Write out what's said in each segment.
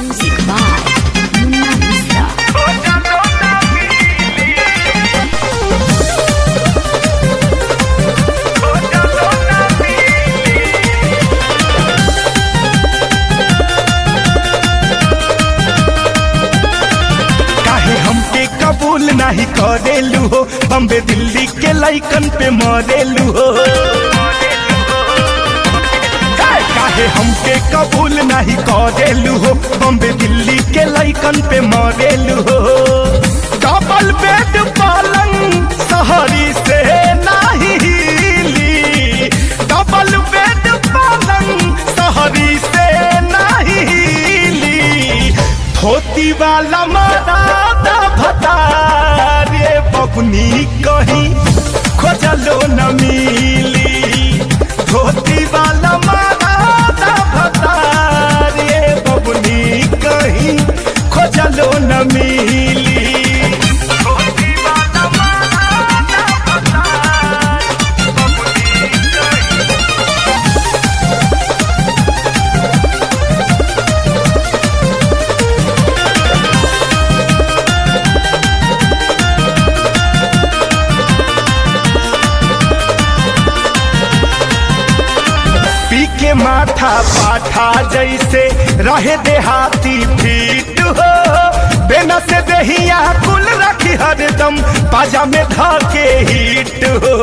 Music by Munna Misra. काहे हमके कबूल नहीं करेलू हो, बम्बे दिल्ली के लाइकन पे मरेलू हो। काहे हमके कबूल नहीं करेलू हो, बम्बे दिल्ली के लाइकन पे मरेलू हो। डबल बेड पलंग शहरी से नहीं हिली, डबल बेड पलंग शहरी से नहीं हिली। धोती वाला मरादा भतारे बबुनी कहीं खोजलो न मिली। धोती वाला मरादा भतारे बबुनी कहीं खोजलो न मिली। धोती वाला मरादा भतारे बबुनी कहीं। पी के माथा पाठा जैसे रहे देहाती फीट हो। बेना से दहिया कुल रखी हरदम पाजा में धाके हिट हो।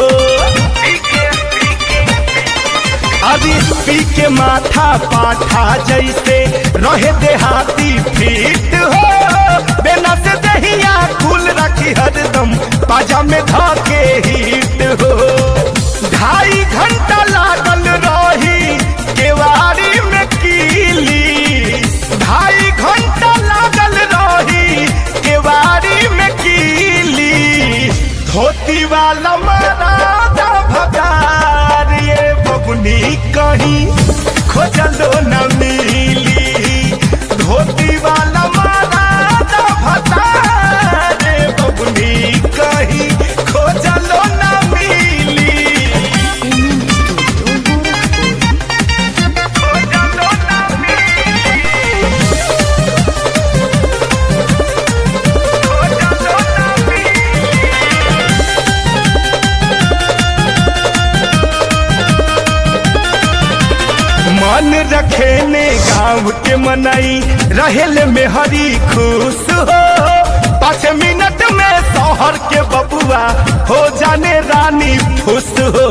अभी पी के माथा पाठा जैसे रहे देहाती फीट हो। बेना से दहिया कुल रखी हरदम पाजा में धाके हिट हो। 2.5 घंटा लागल रही केवाड़ी में कीली। 2.5 घंटा लागल रही केवाड़ी में कीली। धोती वाला मरादा भगार ये बबुनी कहीं खोजलो न मिली। धोती वाला मरादा भगार ये बबुनी कहीं खोजलो न मिली। मन रखे ने गाँव के मनाई रहेल में हरी खुश हो। 5 मिनट में शहर के बबुआ हो जाने रानी खुश हो।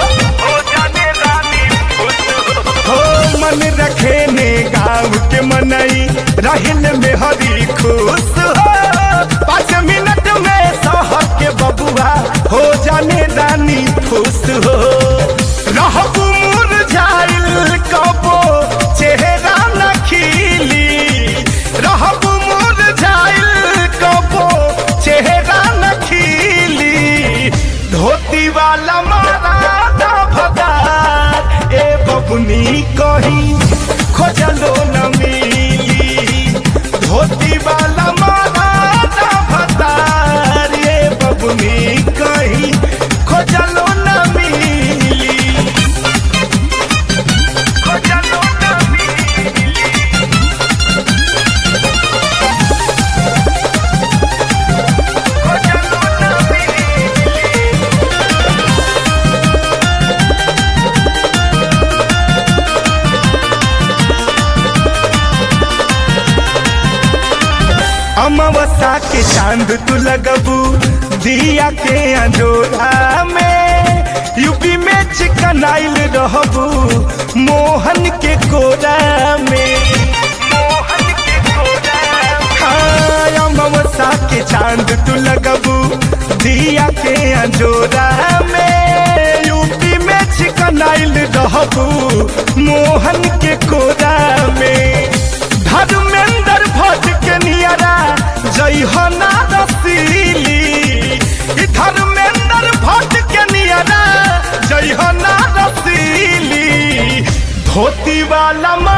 हो मन रखे ने गाँव के मनाई रहेल में हरी खुश हो। 5 मिनट में शहर के बबुआ हो जाने रानी खुश हो। रहबू मुरझाइल कबो चेहरा न खिली। रहबू मुरझाइल कबो चेहरा न खिली। धोती वाला मरादा भगार ए बबुनी कहीं खोजलो न मिली। धोती वाला मरादा भगार ए बबुनी कहीं खोजलो न मिली। अमावस्या के चांद तू लगबू दिया के अंजोरा में। यूपी में चिकनाइल रहबू मोहन के कोरा में। हाँ अमावस्या के चांद तू लगबू दिया के अंजोरा में। यूपी में चिकनाइल रहबू मोहन के कोरा में। धर्मेंद्र भट्ट के नियरा जय हो ना रसीली। धर्मेंद्र भट्ट के नियरा जय हो ना रसीली। धोती वाला